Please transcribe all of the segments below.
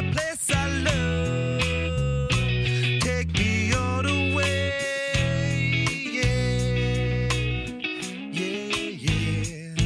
place I love. Take me all the way. Yeah, yeah, yeah.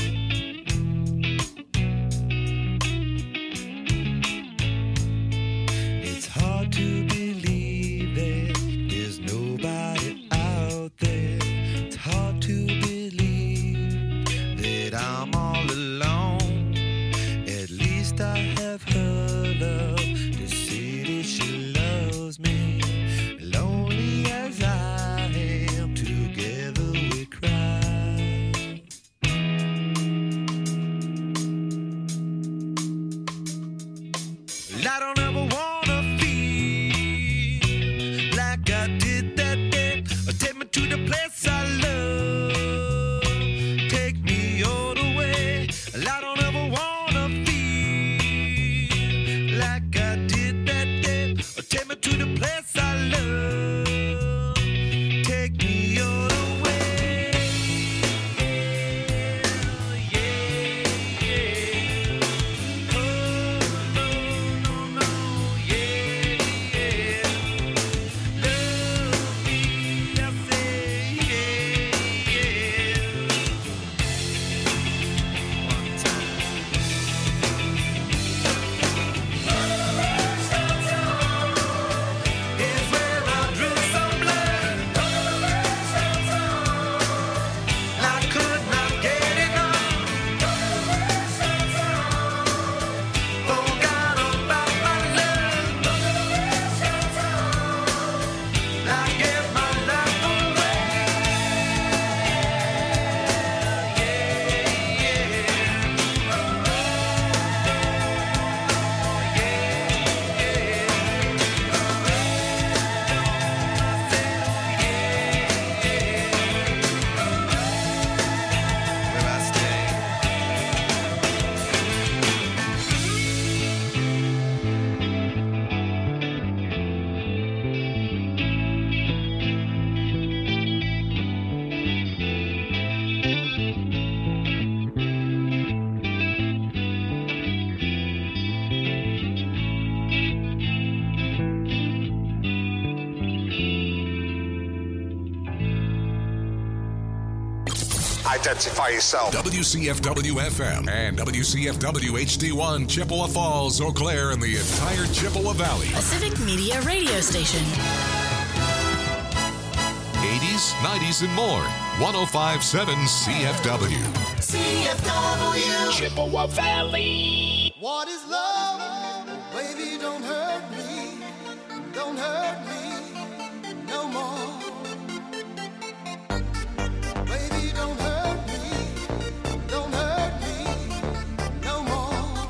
It's hard to believe that there's nobody out there. It's hard to believe that I'm all alone. At least I have her love to see that she loves me. Lonely as I am, together we cry. And I don't ever wanna feel like I did that day. Take me to the place I love. Take me all the way. And I don't ever wanna feel like I did that day. Take me to the place I love. Take me all the way. Yeah, yeah. Oh, no, no, no. Yeah, yeah. Love me, I say, yeah, yeah. One time. Is where I drew some blood. I could not get enough. Forgot about my love. I gave my life away. Where I stay. Identify yourself. WCFW FM and WCFW HD1 Chippewa Falls, Eau Claire, and the entire Chippewa Valley. A civic media radio station. 80s, 90s, and more. 105.7 CFW. CFW Chippewa Valley. What is love? Baby, don't hurt me. Don't hurt me no more. Baby, don't hurt me. Don't hurt me no more.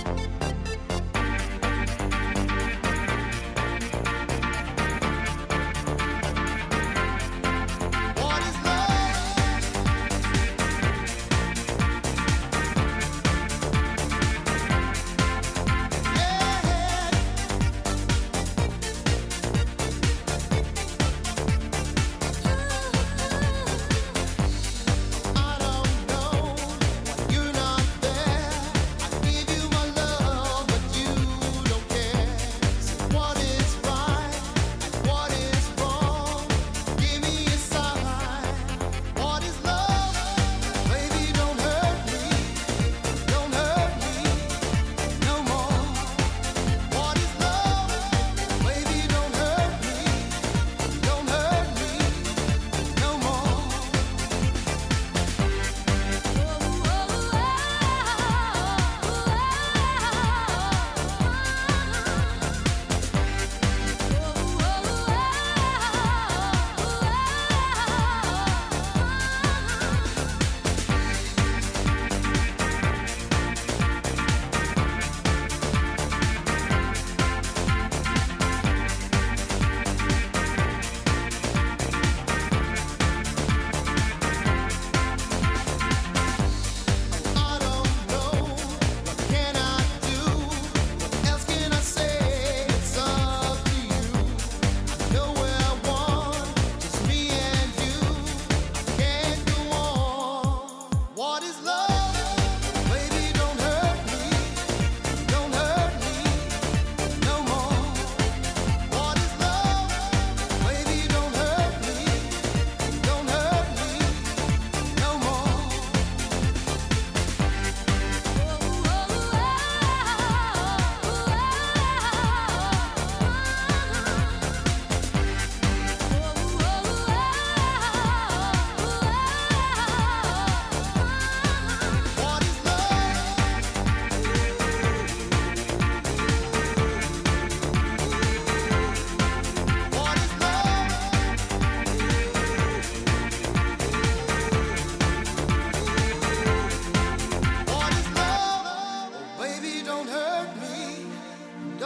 What is love? Yeah.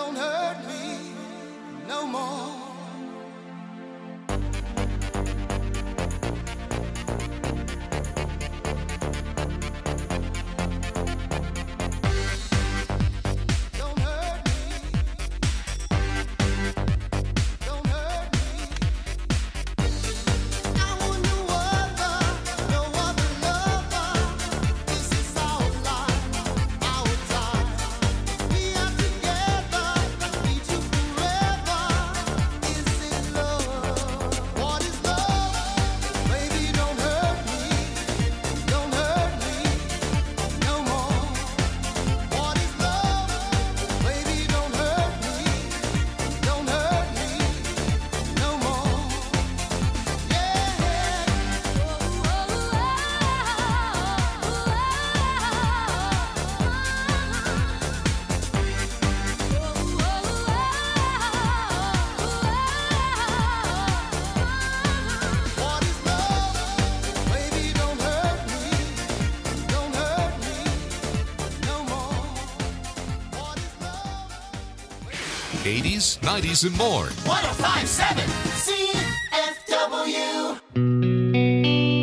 don't hurt me no more. '80s, '90s, and more. 105.7 CFW.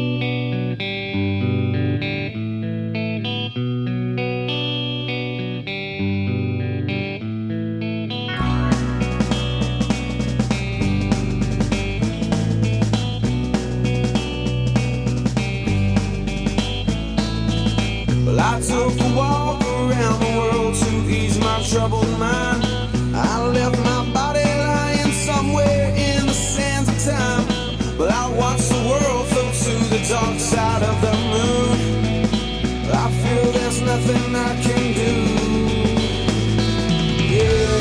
Well, I took a walk around the world to ease my troubled mind. I left my body lying somewhere in the sands of time. But I watched the world float to the dark side of the moon. I feel there's nothing I can do. Yeah.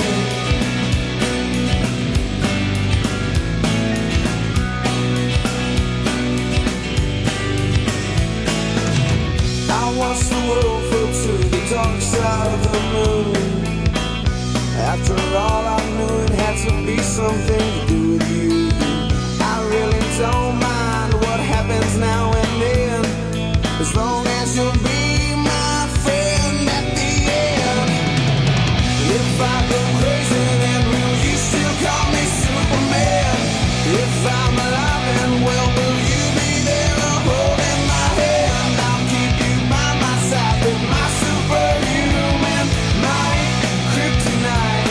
I watched the world float to the dark side of the moon. After all, I knew it had to be something to do with you. I really don't mind what happens now and then, as long as you'll be my friend at the end. If I go crazy, then will you still call me Superman? If I'm alive and well, will you be there holding my hand? I'll keep you by my side with my superhuman might, kryptonite.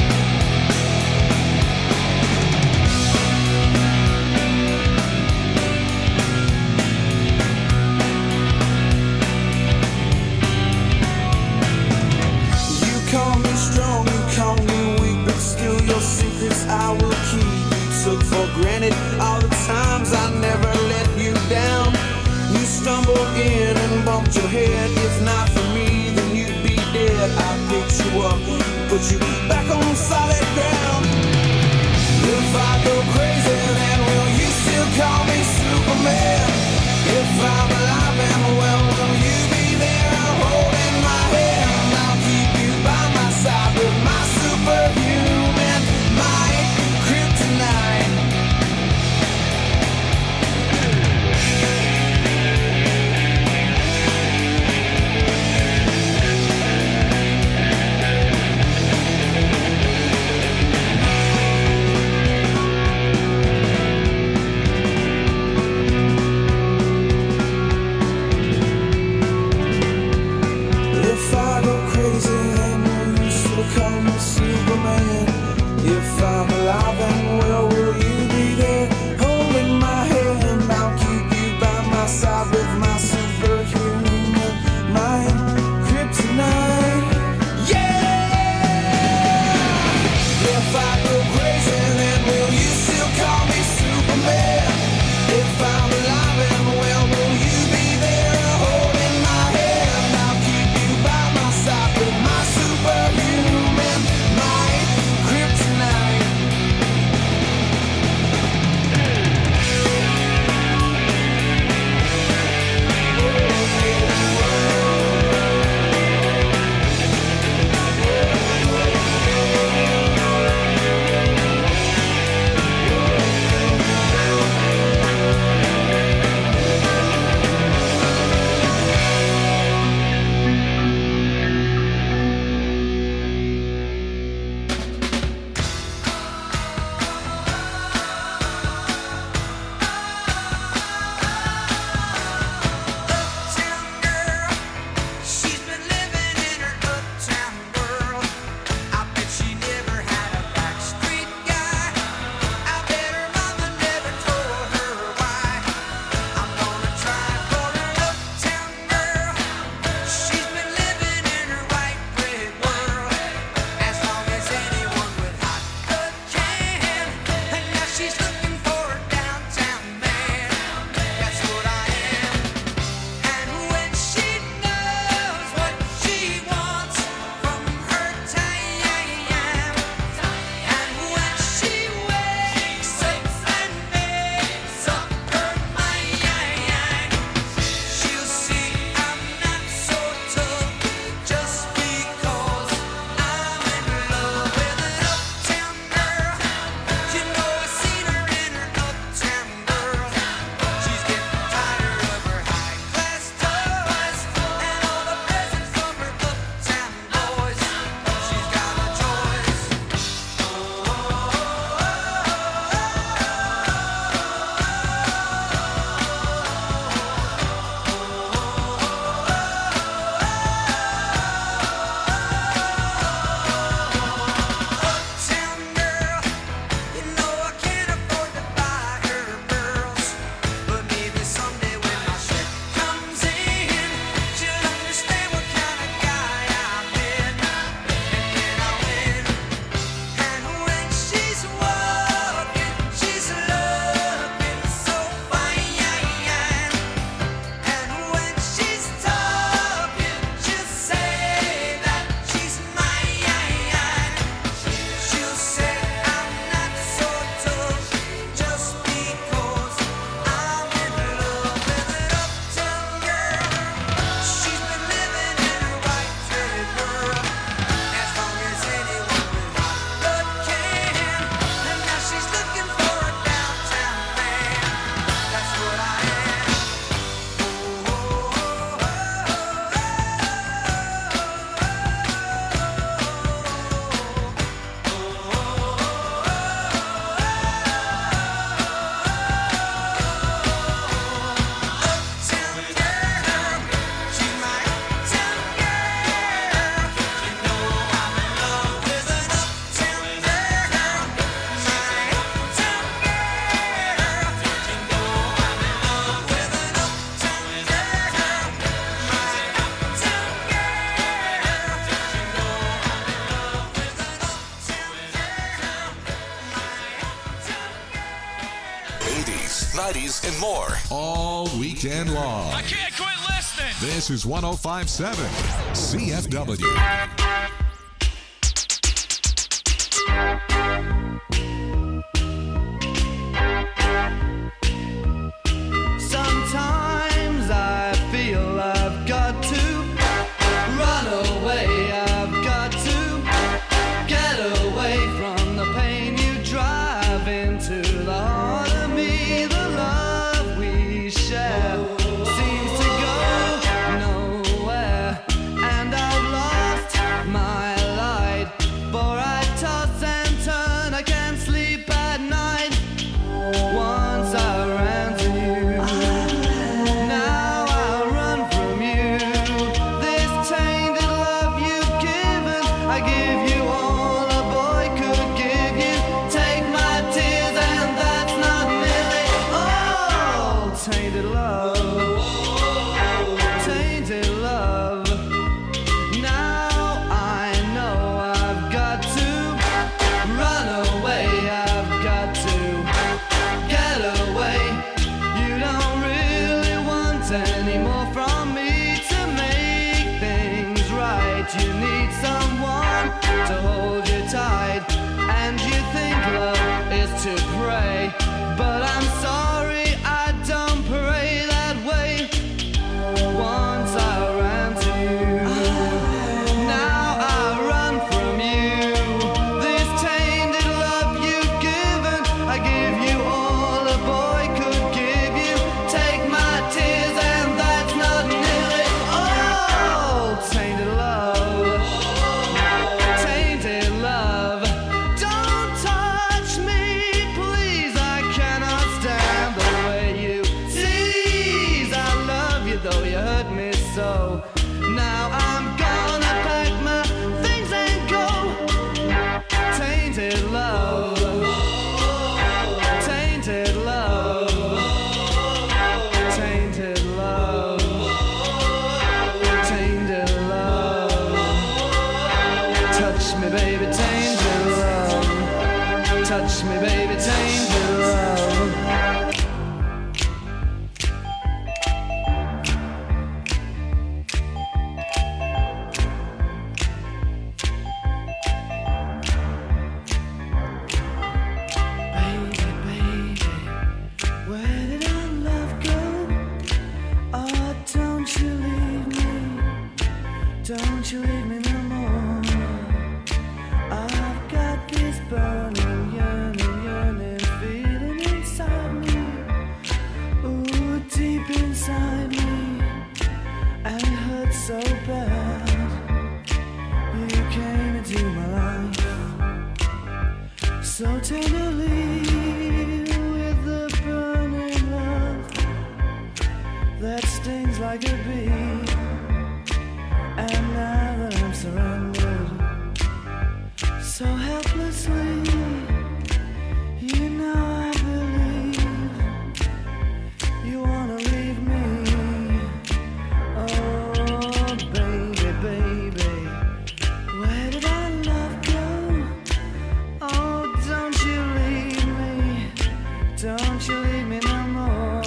Call me strong, you call me weak, but still your secrets I will keep. You took for granted all the times I never let you down. You stumbled in and bumped your head. If not for me, then you'd be dead. I picked you up, put you back on solid ground. If I go crazy, then will you still call me Superman? If I'm alive and well, will you be there holding my hand? I'll keep you by my side with my superhuman might, kryptonite. If I go crazy, then will you still call me Superman? If I'm alive and well, will you be there holding my hand? I'll keep you by my side with my superhuman mind, kryptonite. Yeah! If I go crazy, then will you still call me Superman? If I'm alive and well, will you be there holding my hand? I'll keep you by my side with my superhuman might, kryptonite. 90s, and more. All weekend long. I can't quit listening. This is 105.7 CFW. Sometimes I feel I've got to run away. I've got to get away from the pain you drive into the heart of me. The love we share seems to go nowhere, and I've lost my light. For I toss and turn, I can't sleep at night. Once I ran to you, now I run from you. This tainted love you've given, I give you all a boy could give you. Take my tears and that's not nearly all. Tainted love, tainted love. Now I know I've got to run away. I've got to get away. You don't really want any more from me to make things right. You need someone to hold you tight, and you think love is to pray, but I'm sorry, I don't pray that way. Once I ran to you, now I run from you. This tainted love you've given, I give you all a boy could give you. Take my tears and that's not nearly all. Tainted love, tainted love. Don't touch me, please. I cannot stand the way you tease. I love you though you hurt me so. Now I'm gonna pack my things and go. Tainted love, tainted love, tainted love, tainted love. Touch me, baby, tainted love. Touch me, baby, tainted love. Baby, baby, where did our love go? Oh, don't you leave me. Don't you leave me no more. I've got this burning, yearning feeling inside me. Ooh, deep inside me. And it hurts so bad. You came into my life so tenderly, with the burning love that stings like a bee. And now that I'm surrounded so helplessly, you know I believe you wanna leave me. Oh, baby, baby, where did our love go? Oh, don't you leave me. Don't you leave me no more.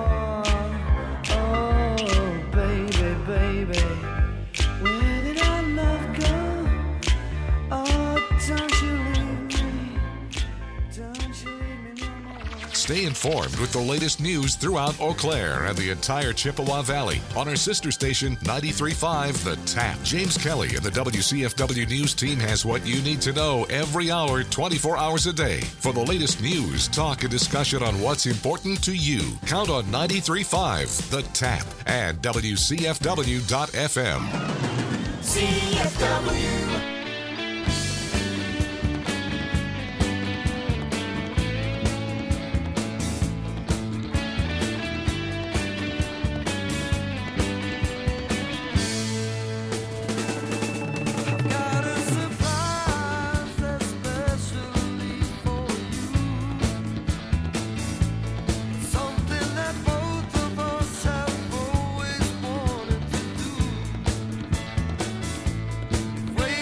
Oh, baby, baby, where did our love go? Oh, don't you leave me. Don't you leave me no more. Stay informed with the latest news throughout Eau Claire and the entire Chippewa Valley on our sister station 93.5 The Tap. James Kelly and the WCFW News team has what you need to know every hour, 24 hours a day. For the latest news, talk, and discussion on what's important to you, count on 93.5 The Tap and WCFW.FM. CFW. Way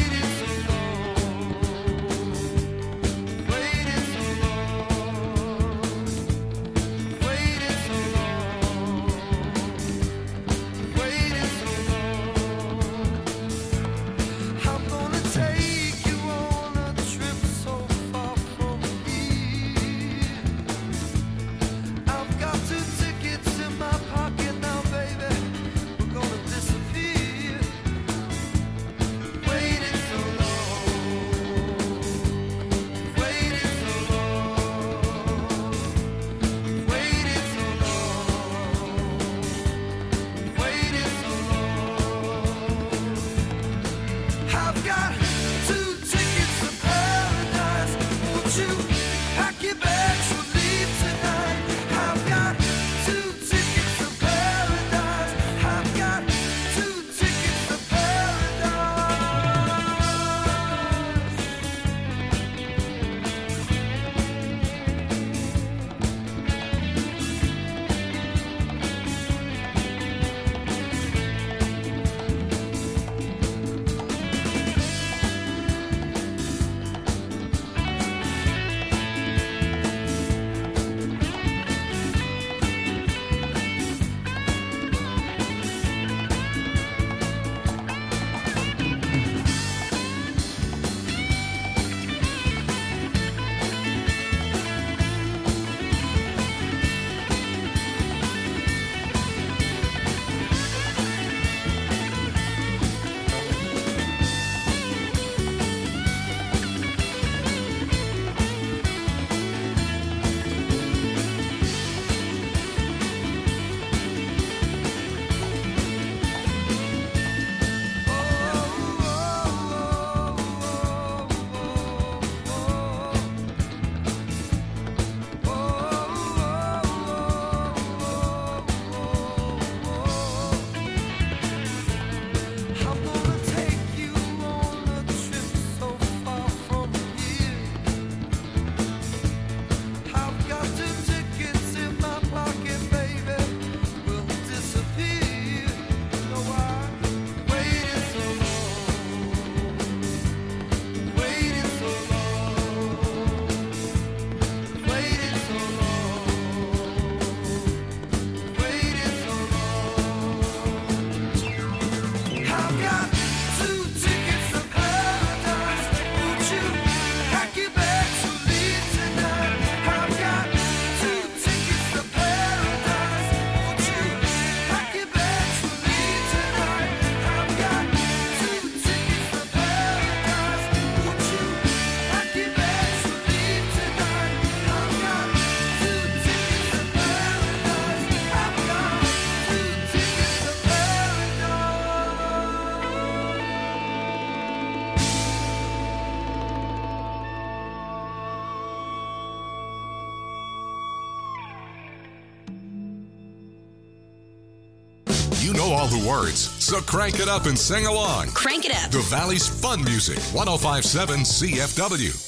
You know all the words, so crank it up and sing along. Crank it up. The Valley's fun music, 105.7 CFW.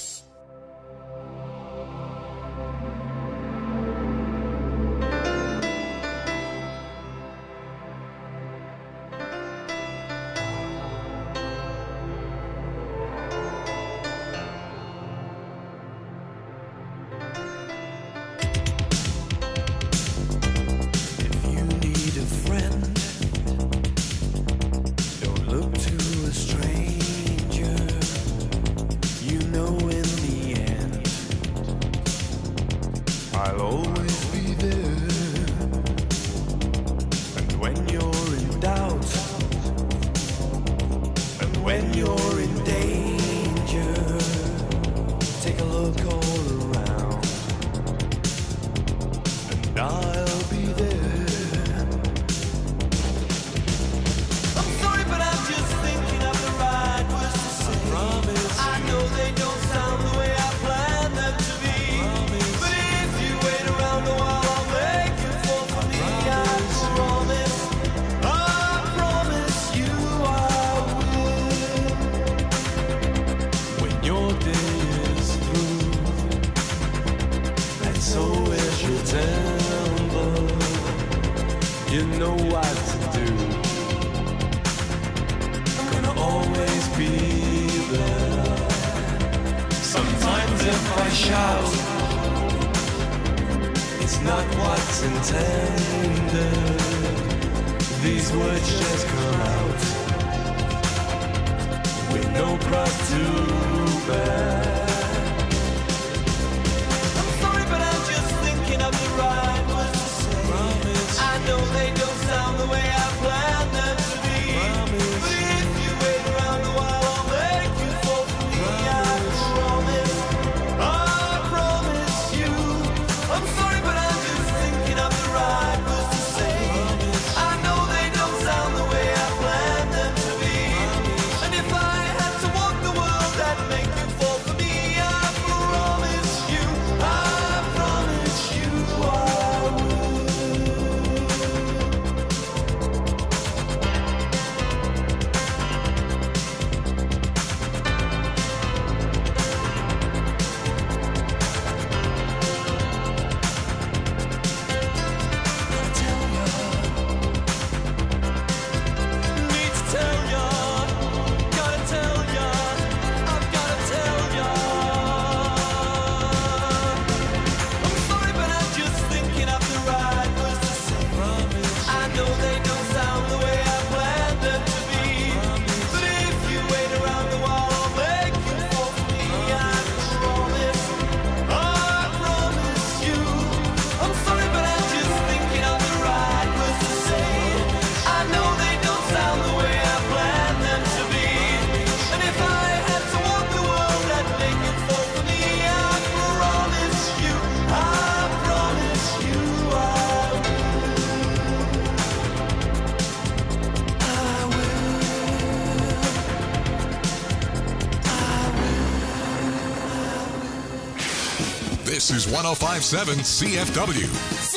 This is 105.7 CFW.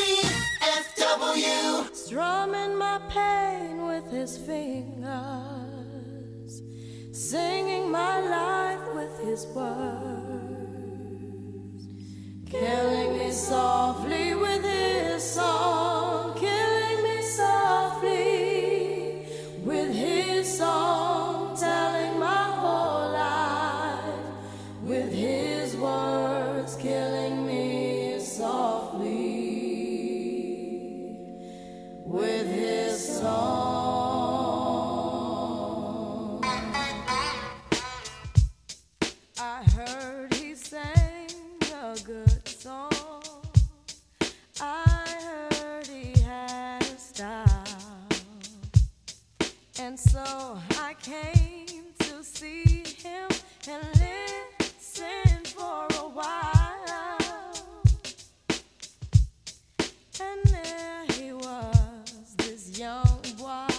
CFW. Strumming my pain with his fingers, singing my life with his words, killing me softly with his song, killing me softly with his song, telling my whole life with his words, killing me softly with his song. I heard he sang a good song. I heard he had a style, and so I came to see him and listen for a while. And there he was, this young boy,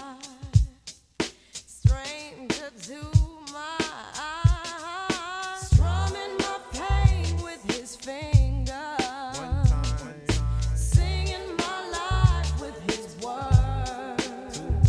stranger to my eyes, strumming my pain with his fingers, singing my life with his words,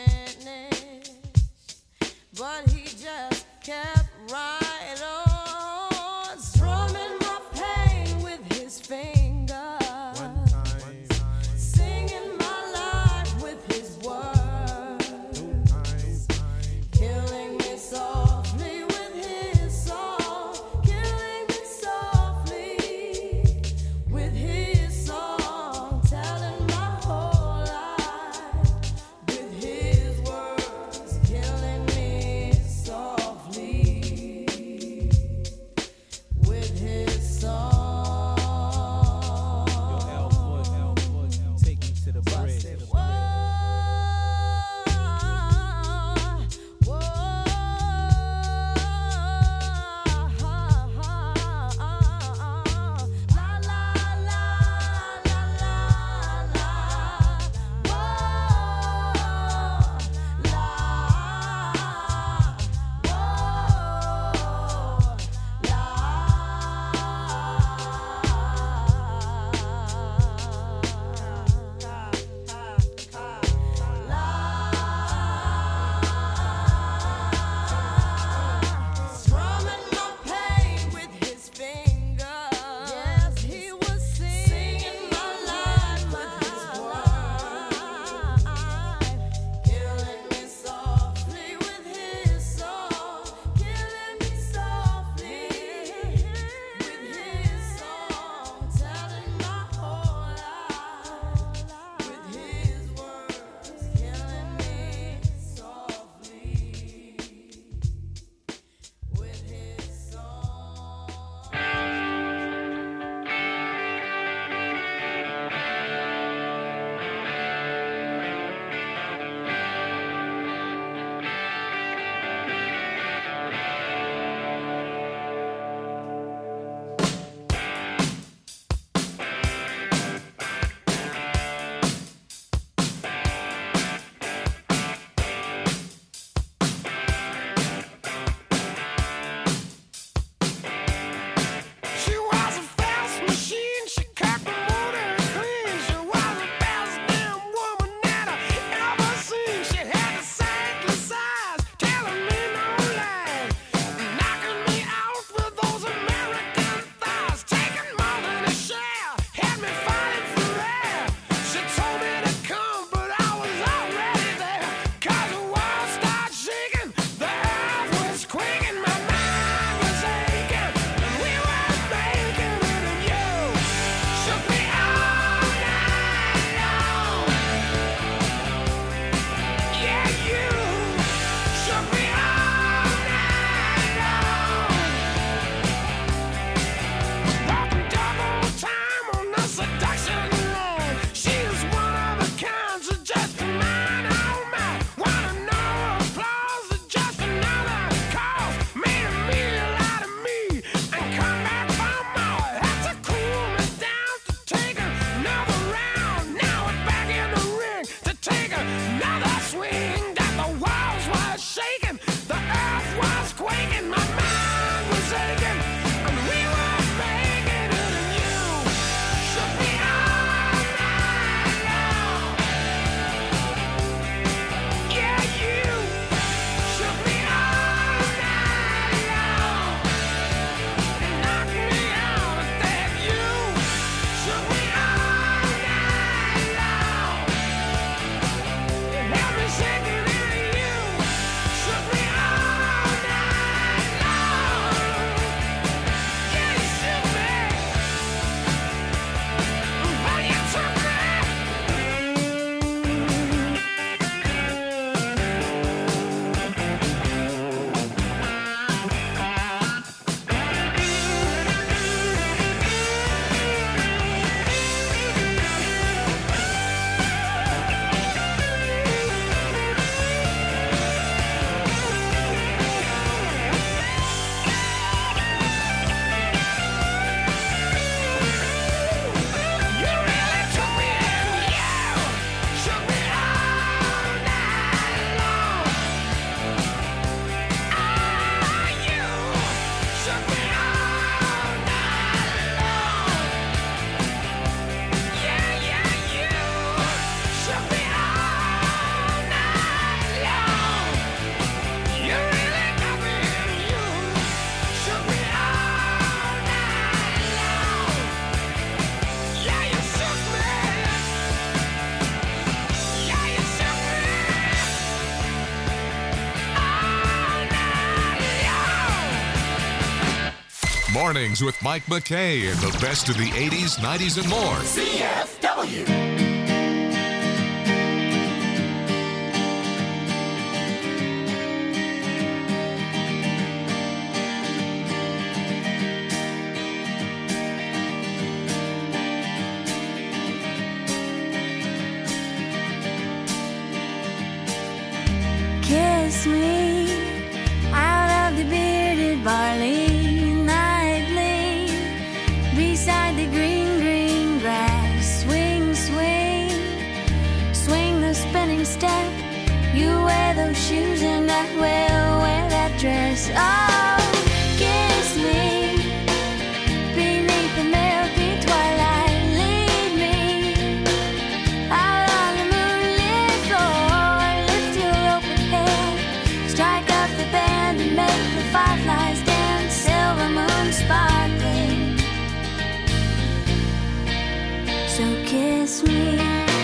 finished, but he just kept right on, strumming my pain with his fingers, singing my life with his words, killing me softly with his song, killing me softly with his song, telling my whole life with his words, killing me softly. Mornings with Mike McKay and the best of the 80s, 90s, and more. CFW. Kiss me out of the bearded barley nightly, beside the green, green grass. Swing, swing, swing the spinning step. You wear those shoes and I will wear that dress. Oh, kiss me beneath the milky twilight. Lead me out on the moonlit floor. Lift your open head, strike up the band and make the fireflies dance. Silver moon sparkling, so kiss me.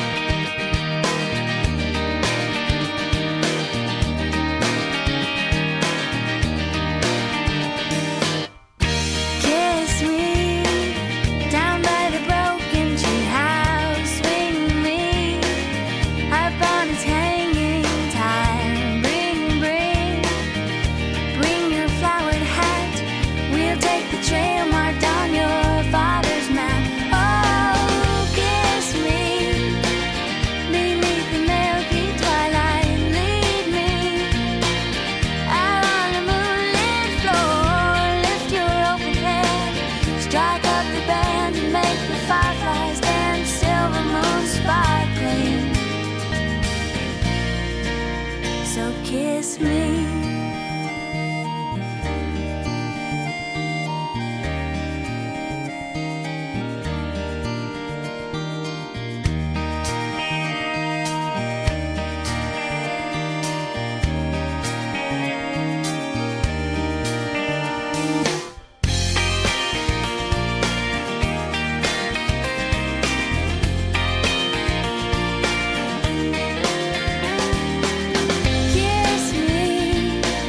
Kiss me down by the broken tree house. Swing me upon its hanging time. Bring your flowered hat. We'll take the trail marked on your father's map. Oh, kiss me beneath the milky twilight. Lead me out on the moonlit floor. Lift your open head, strike up the band and make the fireflies dance. Silver moon sparkling, so kiss me. Kiss me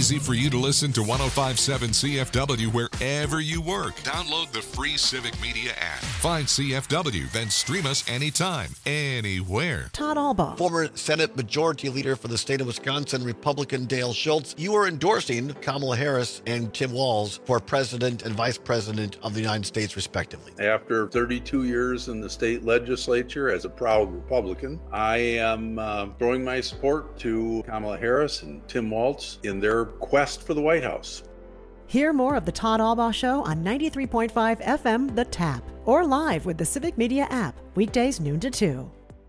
easy for you to listen to 105.7 CFW wherever you work. Download the free Civic Media app. Find CFW, then stream us anytime, anywhere. Todd Albaugh. Former Senate Majority Leader for the state of Wisconsin, Republican Dale Schultz, you are endorsing Kamala Harris and Tim Walz for President and Vice President of the United States, respectively. After 32 years in the state legislature as a proud Republican, I am throwing my support to Kamala Harris and Tim Walz in their quest for the White House. Hear more of the Todd Albaugh Show on 93.5 FM, The Tap, or live with the Civic Media app, weekdays noon to 2.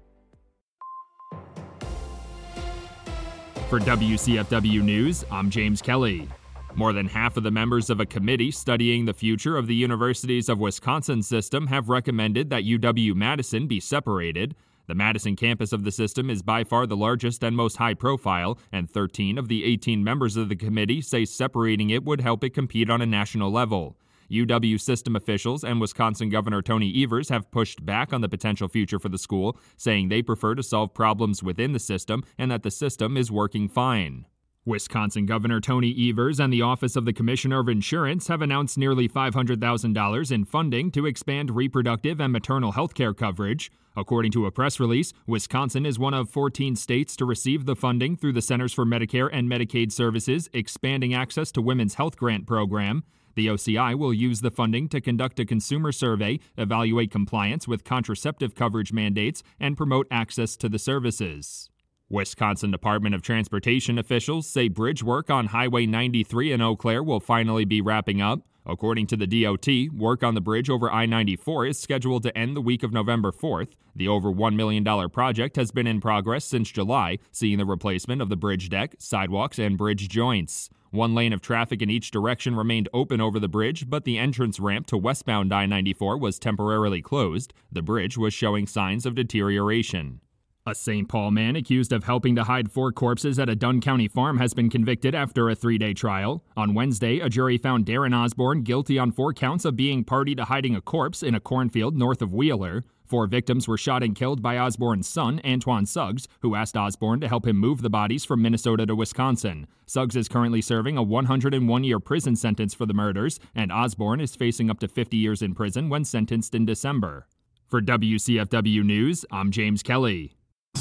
For WCFW News, I'm James Kelly. More than half of the members of a committee studying the future of the Universities of Wisconsin system have recommended that UW-Madison be separated. The Madison campus of the system is by far the largest and most high-profile, and 13 of the 18 members of the committee say separating it would help it compete on a national level. UW system officials and Wisconsin Governor Tony Evers have pushed back on the potential future for the school, saying they prefer to solve problems within the system and that the system is working fine. Wisconsin Governor Tony Evers and the Office of the Commissioner of Insurance have announced nearly $500,000 in funding to expand reproductive and maternal health care coverage. According to a press release, Wisconsin is one of 14 states to receive the funding through the Centers for Medicare and Medicaid Services Expanding Access to Women's Health Grant program. The OCI will use the funding to conduct a consumer survey, evaluate compliance with contraceptive coverage mandates, and promote access to the services. Wisconsin Department of Transportation officials say bridge work on Highway 93 in Eau Claire will finally be wrapping up. According to the DOT, work on the bridge over I-94 is scheduled to end the week of November 4th. The over $1 million project has been in progress since July, seeing the replacement of the bridge deck, sidewalks, and bridge joints. One lane of traffic in each direction remained open over the bridge, but the entrance ramp to westbound I-94 was temporarily closed. The bridge was showing signs of deterioration. A St. Paul man accused of helping to hide 4 corpses at a Dunn County farm has been convicted after a 3-day trial. On Wednesday, a jury found Darren Osborne guilty on 4 counts of being party to hiding a corpse in a cornfield north of Wheeler. 4 victims were shot and killed by Osborne's son, Antoine Suggs, who asked Osborne to help him move the bodies from Minnesota to Wisconsin. Suggs is currently serving a 101-year prison sentence for the murders, and Osborne is facing up to 50 years in prison when sentenced in December. For WCFW News, I'm James Kelly.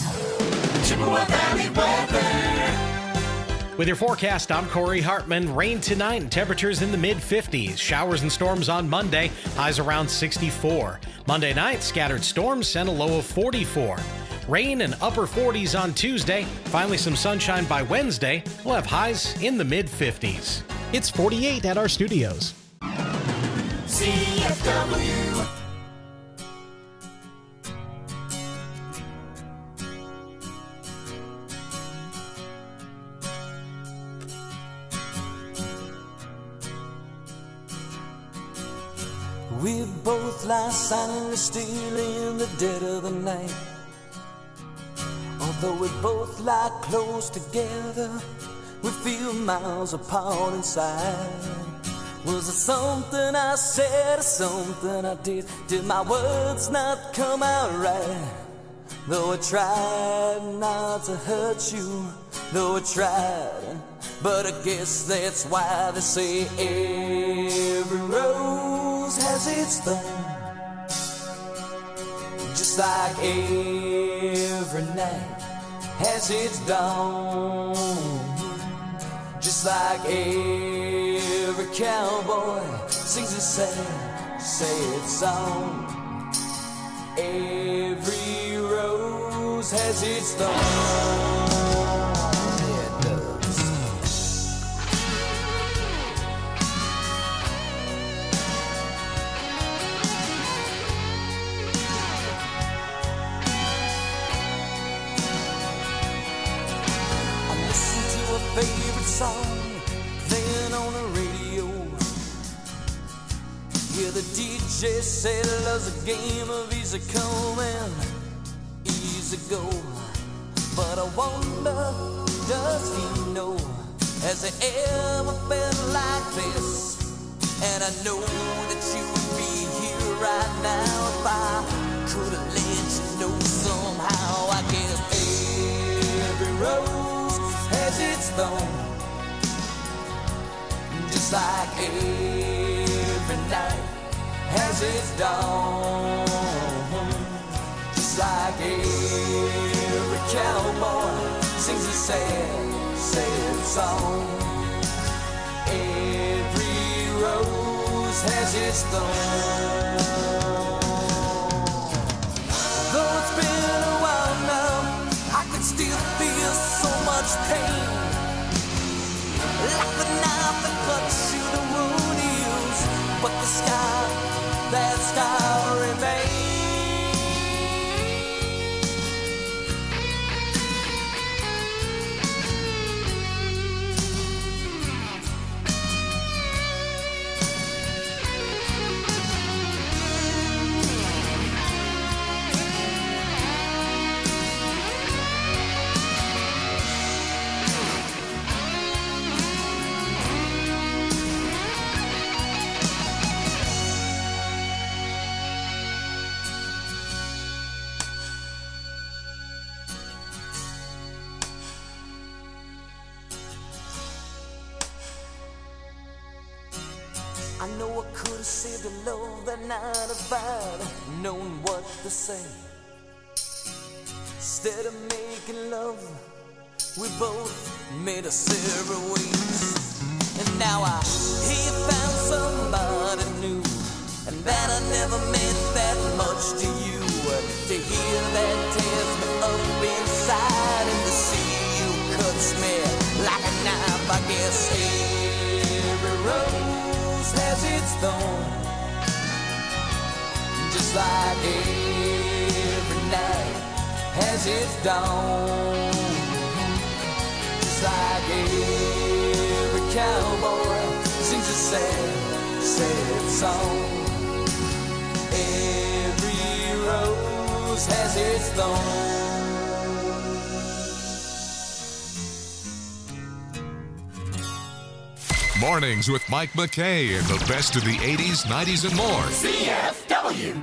Chippewa Valley weather. With your forecast, I'm Corey Hartman. Rain tonight and temperatures in the mid-50s. Showers and storms on Monday, highs around 64. Monday night, scattered storms and a low of 44. Rain and upper 40s on Tuesday. Finally some sunshine by Wednesday. We'll have highs in the mid-50s. It's 48 at our studios. CFW. We both lie silently still in the dead of the night. Although we both lie close together, we feel miles apart inside. Was it something I said or something I did? Did my words not come out right? Though I tried not to hurt you, though I tried, but I guess that's why they say every rose has its thorn. Just like every night has its dawn. Just like every cowboy sings a sad song. Every rose has its thorn. Favorite song playing on the radio. Yeah, the DJ said love's a game of easy come and easy go. But I wonder, does he know? Has he ever felt like this? And I know that you would be here right now if I could have let you know somehow. I guess every rose has its thorn. just like every night has its dawn. Just like every cowboy sings a sad, sad song. Every rose has its thorn. Though it's been a while now, I can still feel so much pain. Like the knife that cuts you, the wound heals, but the scar, that scar remains. I know I could have saved the love that night if I'd known what to say. Instead of making love, we both made us separate ways. And now I he found somebody new, and that I never meant that much to you. To hear that tears me up inside, and to see you cuts me like a knife. I guess every rose has its thorn, just like every night has its dawn. Just like every cowboy sings a sad, sad song. Every rose has its thorn. Mornings with Mike McKay and the best of the 80s, 90s, and more. CFW.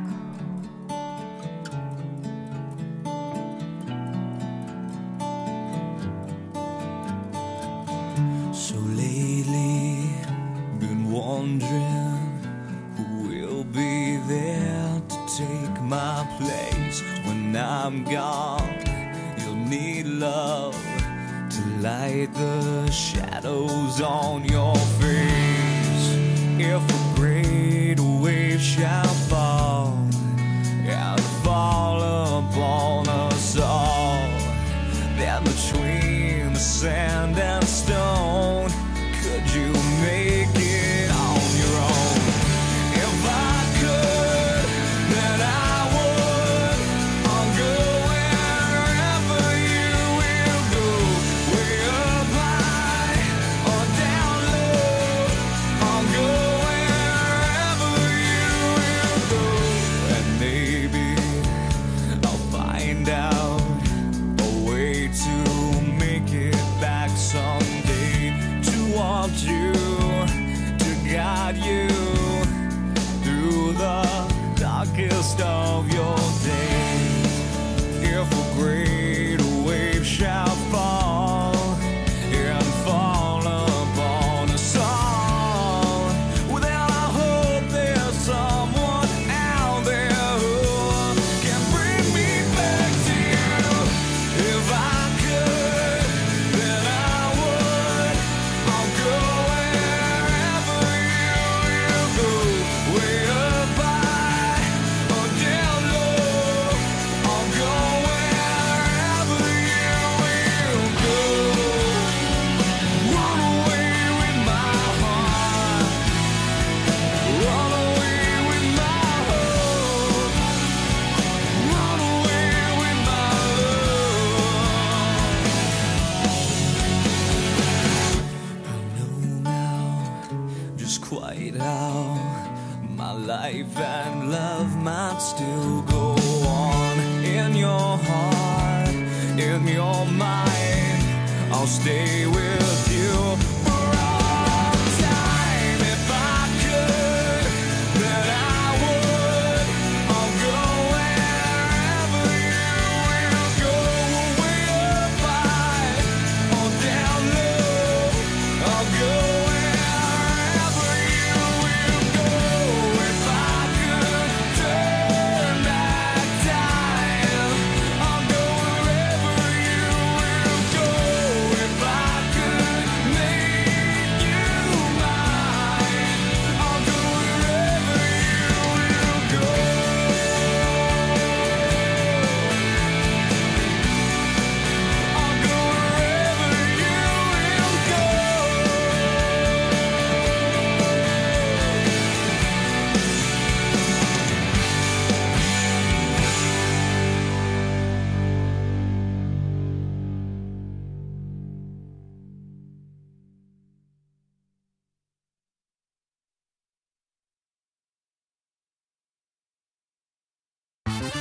So lately, been wondering who will be there to take my place when I'm gone. You'll need love to light the shadows on your face. If a great wave shall fall and fall upon us all, then between the sand and stone, could you make it on your own? If I could, then I would. I'll go wherever you will go, way up high or down low. I'll go wherever you will go, and maybe I'll find out a way to make it back someday, to want you, to guide you through the darkest of your days. If a great wave shall fall and fall upon us all, well, then I hope there's someone out there who can bring me back to you. If I could, then I would. I'll go wherever you will go, way up high or down low. I'll go wherever you will go. Run away with my heart, run away with my hope, run away with my love. I know now just quite how my life and love might still go on. In your heart, in your mind, I'll stay with you for all time. If I could, then I would. I'll go wherever you will go, way up high or down low. I'll go wherever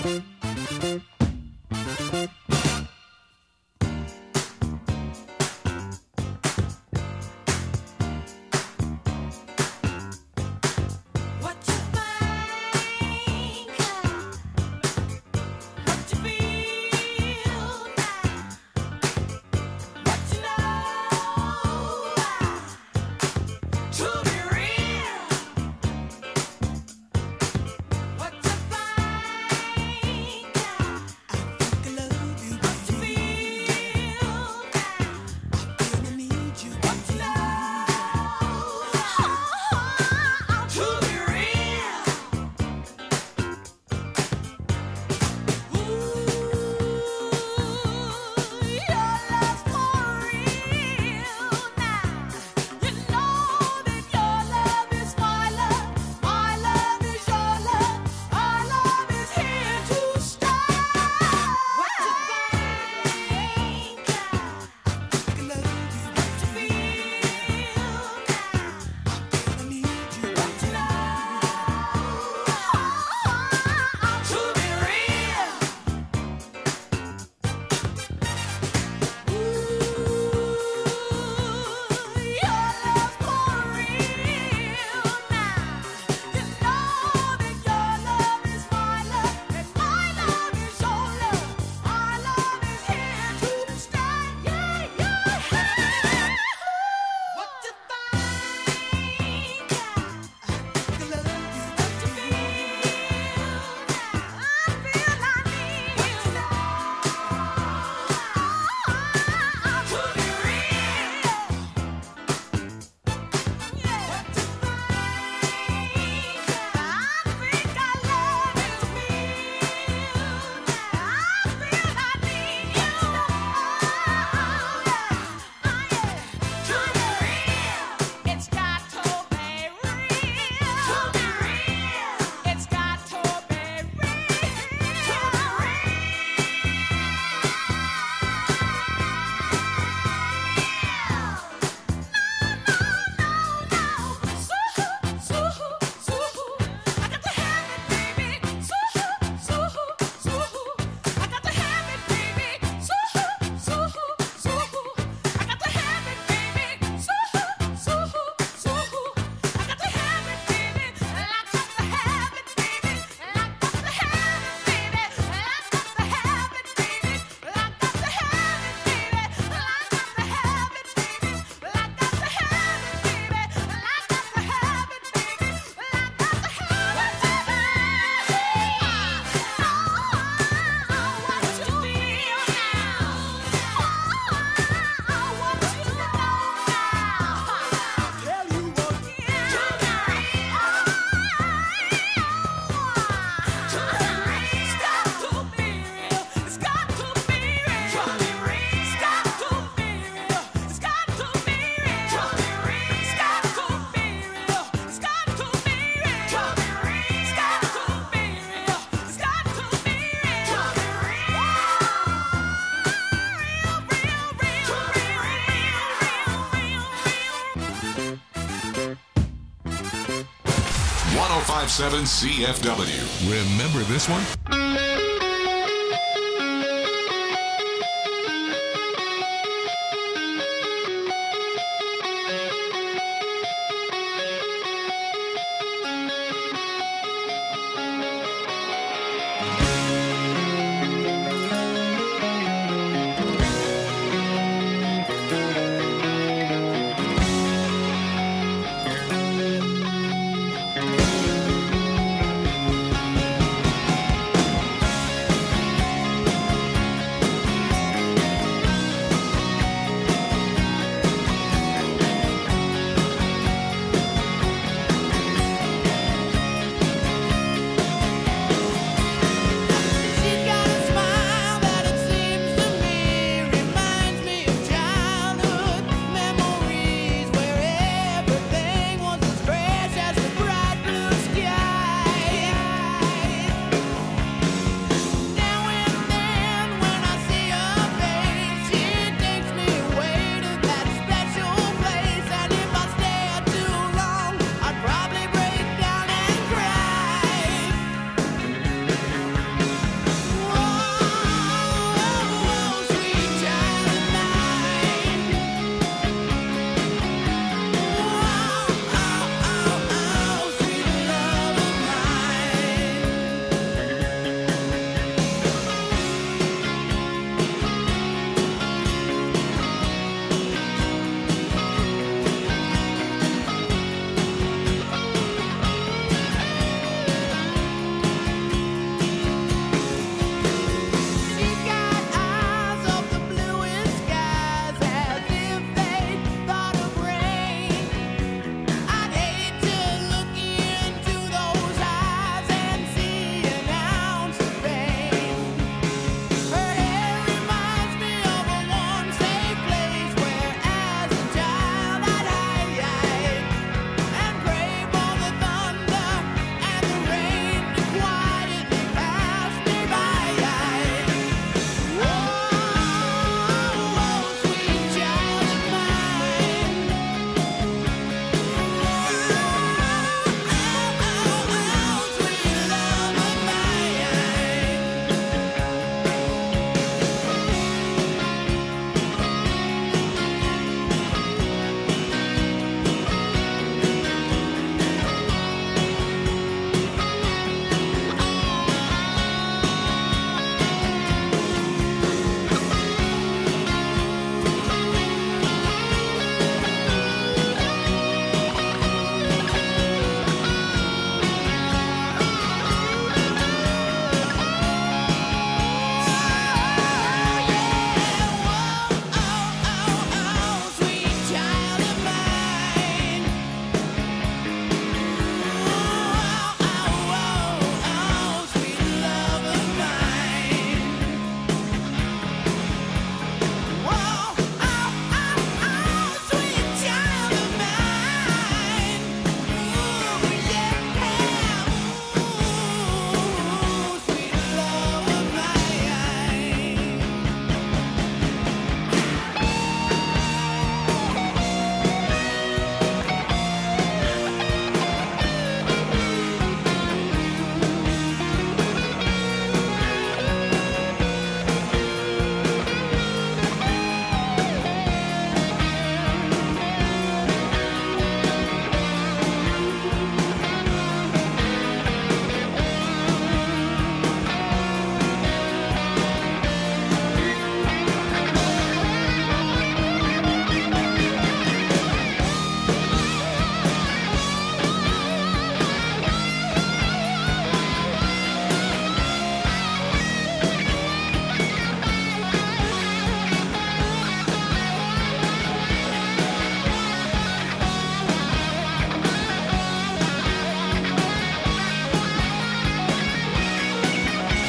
1057 CFW. Remember this one?